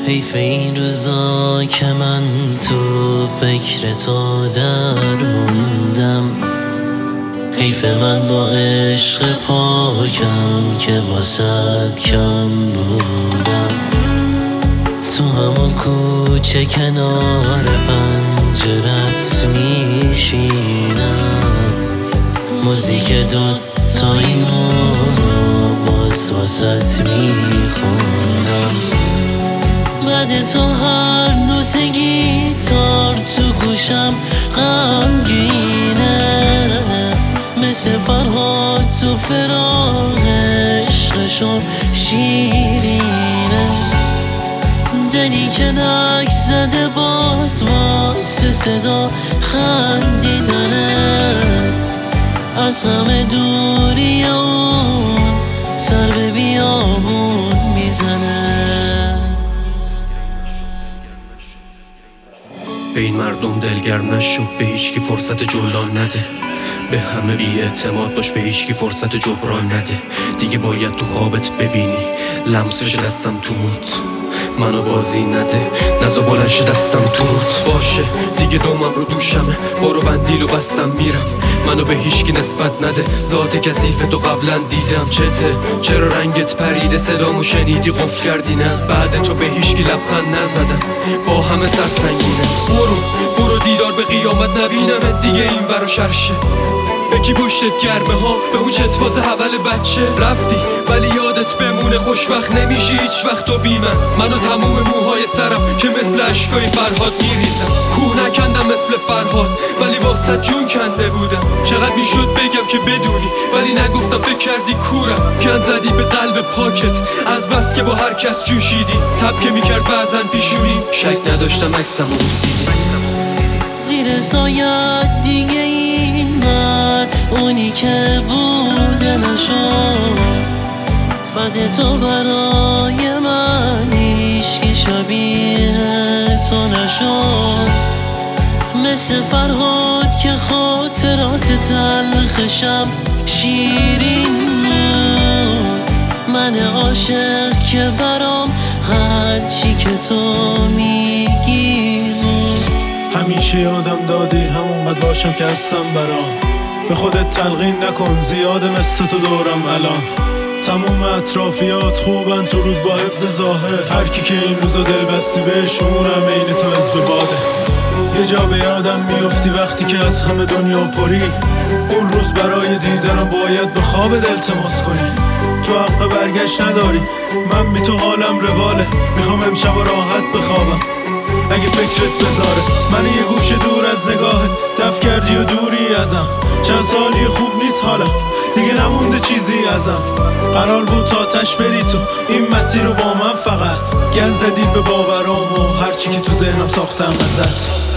حیف این روزا که من تو فکر تو در موندم، حیف من با عشق پاکم که واسد کم بودم. تو همون کوچه کنار پنجرت میشینم، موزیک دوتاییمو باز واسد میخونم. بعد تو هر نوت گیتار تو گوشم غمگینه، مثل فرهاد تو فراق عشقشون شیرینه. دلی که نک زده باز واسه صدا خندیدنه، از همه دوری اون سر به بیابون میزنه. به این مردم دلگرم نشو، به هیچ کی فرصت جولان نده، به همه بی اعتماد باش، به هیچ کی فرصت جبران نده. دیگه باید تو خوابت ببینی لمسش دستم تو موت، منو بازی نده، نزا بلند شه دستم تو روت باشه. دیگه دومم رو دوشمه، برو بندیل و بستم میرم، منو به هیچ کی نسبت نده، ذات کثیف تو قبلا دیدم. چته چرا رنگت پریده، صدامو شنیدی قفل کردی نه، بعد تو به هیچ کی لبخند نزدم، با همه سرسنگینه. برو دیدار به قیامت نبینم دیگه این ورا شرشه. به کی پشتت گرمه ها، به اون چتواز حول بچه رفتی ولی یادت بمونه، خوشوقت نمیشی هیچ وقت تو بی منو تموم موهای سرم که مثل عشقای فرهاد میریزم. کوه نکندم مثل فرهاد ولی واسه جون کنده بودم، چقدر میشد بگم که بدونی ولی نگفتم، فکر کردی کورم، کند زدی به قلب پاکت از بس که با هر کس جوشیدی، تب که میکرد بعضن پیشونی، شک نداشتم عکسم و بوسیدی. زیر سایت دیگه این من اونی که بوده نشد، بعد تو برای من هیچکی شبیه تو نشد. مثل فرهاد که خاطرات تلخشم شیرین بود، من عاشق که برام هرچی که تو میگی بود. همیشه یادم دادی همون بد باشم که هستم برام، به خودت تلقین نکن زیاده مثل تو دورم الان. تموم اطرافیات خوبن تو رود با حفظ ظاهر، هر کی که این روزا دل بستی بهشونم عین تو حزب باده. یه جا به یادم میفتی وقتی که از همه دنیا پری، اون روز برای دیدنم باید به خوابت التماس کنی. تو حق برگشت نداری، من بی تو حالم رواله، میخوام امشب راحت بخوابم اگه فکرت بذاره. من یه گوشه دور از نگاهت دف کردی و دوری ازم، چند سالی خوب نیست حالا دیگه نمونده چیزی ازم. قرار بود تا تش بری تو این مسیر رو با من، فقط گل زدی به باورام و هرچی که تو ذهنم ساختم ازت.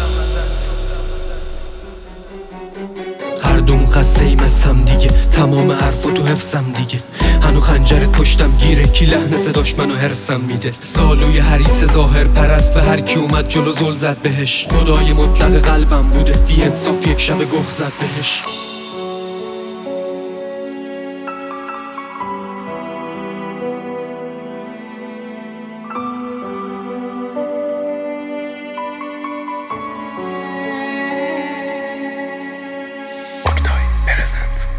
هر دوم خسته ایم از هم دیگه، تمام حرفا تو حفظم دیگه، هنو خنجرت پشتم گیره، کی لحن صداش منو هرسم میده. زالوی حریص ظاهر پرست به هر کی اومد جلو زل زد بهش، خدای مطلق قلبم بوده بی انصاف یک شب گه زد بهش. Oktay Present.